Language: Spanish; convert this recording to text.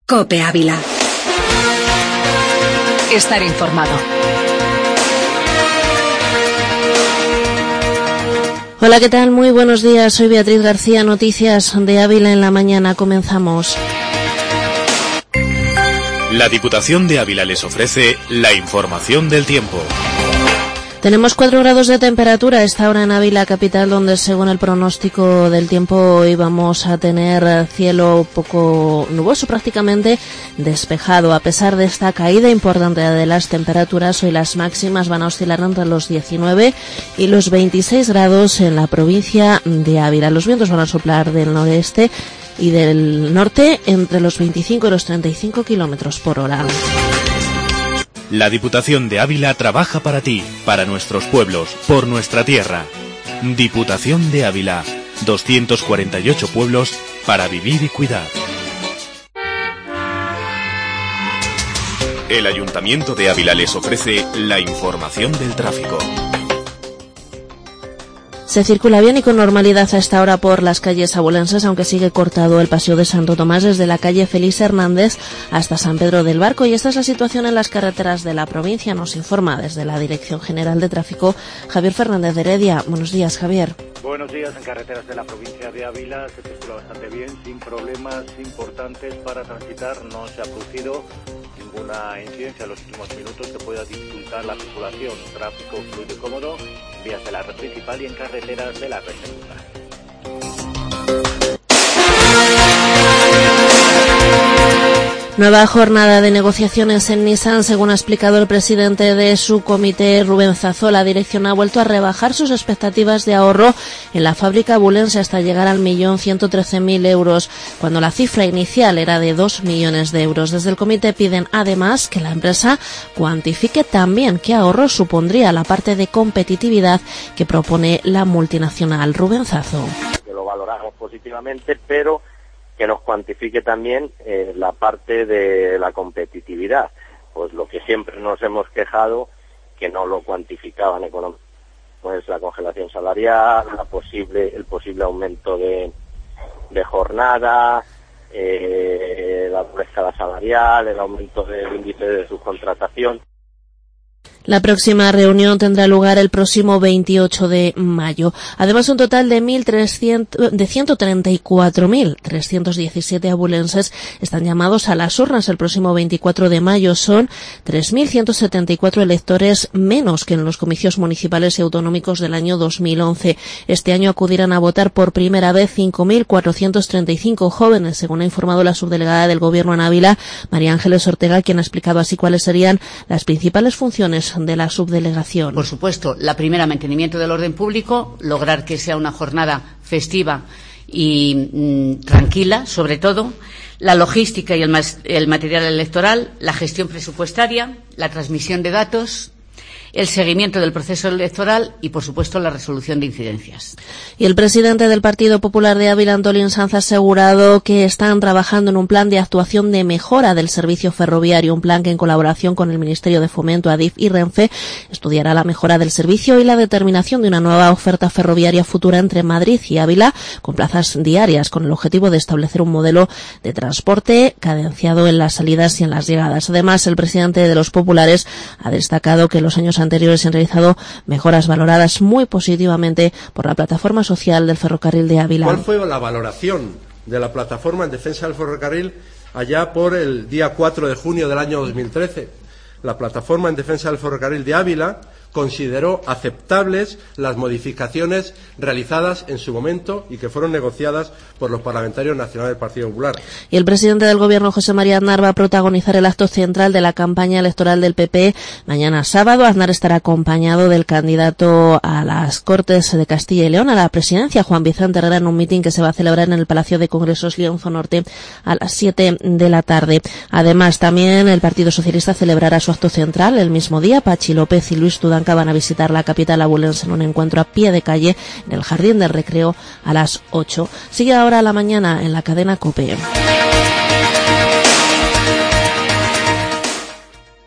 COPE Ávila. Estar informado. Hola, ¿qué tal? Muy buenos días. Soy Beatriz García. Noticias de Ávila en la mañana. Comenzamos. La Diputación de Ávila les ofrece la información del tiempo. Tenemos 4 grados de temperatura a esta hora en Ávila capital, donde según el pronóstico del tiempo hoy vamos a tener cielo poco nuboso, prácticamente despejado. A pesar de esta caída importante de las temperaturas, hoy las máximas van a oscilar entre los 19 y los 26 grados en la provincia de Ávila. Los vientos van a soplar del noreste y del norte entre los 25 y los 35 kilómetros por hora. La Diputación de Ávila trabaja para ti, para nuestros pueblos, por nuestra tierra. Diputación de Ávila, 248 pueblos para vivir y cuidar. El Ayuntamiento de Ávila les ofrece la información del tráfico. Se circula bien y con normalidad a esta hora por las calles abulenses, aunque sigue cortado el Paseo de Santo Tomás desde la calle Félix Hernández hasta San Pedro del Barco. Y esta es la situación en las carreteras de la provincia. Nos informa desde la Dirección General de Tráfico Javier Fernández de Heredia. Buenos días, Javier. Buenos días. En carreteras de la provincia de Ávila se circula bastante bien, sin problemas importantes para transitar. No se ha producido ninguna incidencia en los últimos minutos que pueda dificultar la circulación. Tráfico fluido y cómodo en vías de la red principal y en carreteras de la red secundaria. Nueva jornada de negociaciones en Nissan. Según ha explicado el presidente de su comité, Rubén Zazó, la dirección ha vuelto a rebajar sus expectativas de ahorro en la fábrica abulense hasta llegar al 1.113.000 euros, cuando la cifra inicial era de 2 millones de euros. Desde el comité piden además que la empresa cuantifique también qué ahorro supondría la parte de competitividad que propone la multinacional. Rubén Zazó. Que lo valoramos positivamente, pero que nos cuantifique también la parte de la competitividad, pues lo que siempre nos hemos quejado, que no lo cuantificaban económicamente, pues la congelación salarial, el posible aumento de jornada, la escala salarial, el aumento del índice de subcontratación. La próxima reunión tendrá lugar el próximo 28 de mayo. Además, un total de 134.317 abulenses están llamados a las urnas el próximo 24 de mayo. Son 3.174 electores menos que en los comicios municipales y autonómicos del año 2011. Este año acudirán a votar por primera vez 5.435 jóvenes, según ha informado la subdelegada del Gobierno en Ávila, María Ángeles Ortega, quien ha explicado así cuáles serían las principales funciones de la subdelegación. Por supuesto, la primera, mantenimiento del orden público, lograr que sea una jornada festiva y tranquila, sobre todo, la logística y el material electoral, la gestión presupuestaria, la transmisión de datos, el seguimiento del proceso electoral y, por supuesto, la resolución de incidencias. Y el presidente del Partido Popular de Ávila, Antolín Sanz, ha asegurado que están trabajando en un plan de actuación de mejora del servicio ferroviario, un plan que en colaboración con el Ministerio de Fomento, Adif y Renfe estudiará la mejora del servicio y la determinación de una nueva oferta ferroviaria futura entre Madrid y Ávila, con plazas diarias, con el objetivo de establecer un modelo de transporte cadenciado en las salidas y en las llegadas. Además, el presidente de los populares ha destacado que en los años anteriores se han realizado mejoras valoradas muy positivamente por la plataforma social del ferrocarril de Ávila. ¿Cuál fue la valoración de la plataforma en defensa del ferrocarril allá por el día 4 de junio del año 2013? La plataforma en defensa del ferrocarril de Ávila consideró aceptables las modificaciones realizadas en su momento y que fueron negociadas por los parlamentarios nacionales del Partido Popular. Y el presidente del Gobierno, José María Aznar, va a protagonizar el acto central de la campaña electoral del PP mañana sábado. Aznar estará acompañado del candidato a las Cortes de Castilla y León, a la presidencia, Juan Vicente Herrera, en un mitin que se va a celebrar en el Palacio de Congresos Lienzo Norte a las 7 de la tarde. Además, también el Partido Socialista celebrará su acto central el mismo día. Pachi López y Luis Tudanca van a visitar la capital abulense en un encuentro a pie de calle en el Jardín del Recreo a las 8. Sigue ahora la mañana en la cadena COPE.